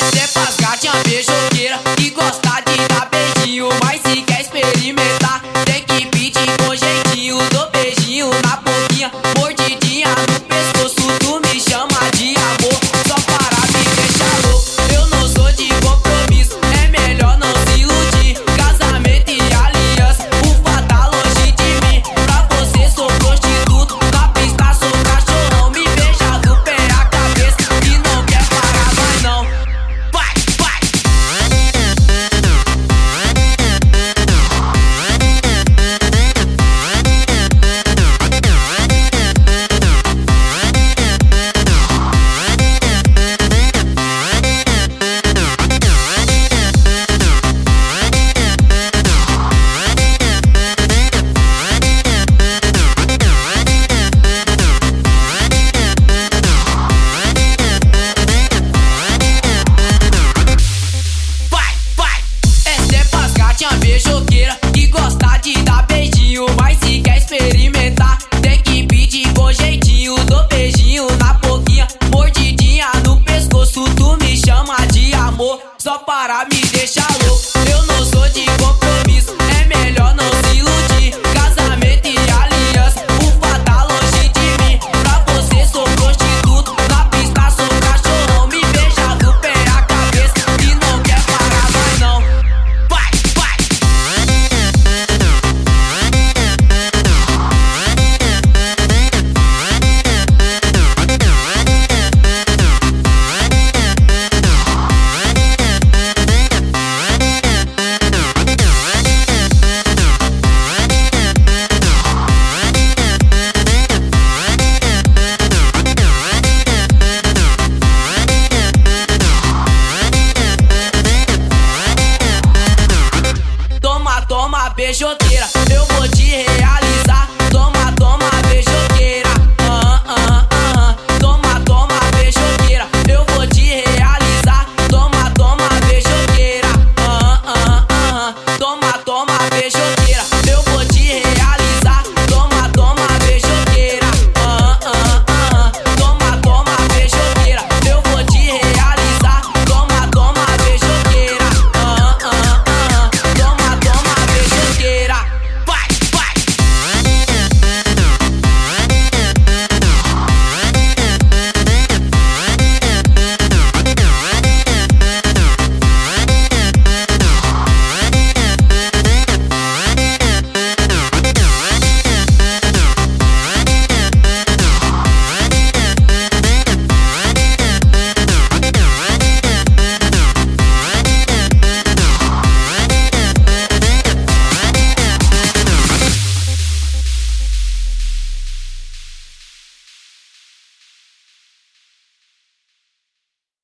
Essa é pras gatinha beijoqueira que gosta de dar beijinho, mas se quer experimentar tem que pedir com jeitinho. Dou beijinho na boquinha, mordidinha no pescoço, tu me chama de amor só para me deixar louco. Eu não sou de compromisso, é melhor não se iludir. Casamento e aliança, ufa, tá longe de mim. Pra você sou prostituto, na pista sou cachorrão. Me beija do pé à cabeça e não quer parar mais não. Vai, vai! Beijoqueira que gosta de dar beijinho, mas se quer experimentar tem que pedir com jeitinho. Dou beijinho na boquinha, mordidinha no pescoço, tu me chama de amor só para me deixar louco.